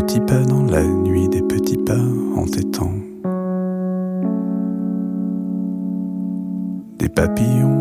petits pas dans la nuit, des petits pas entêtants. Des papillons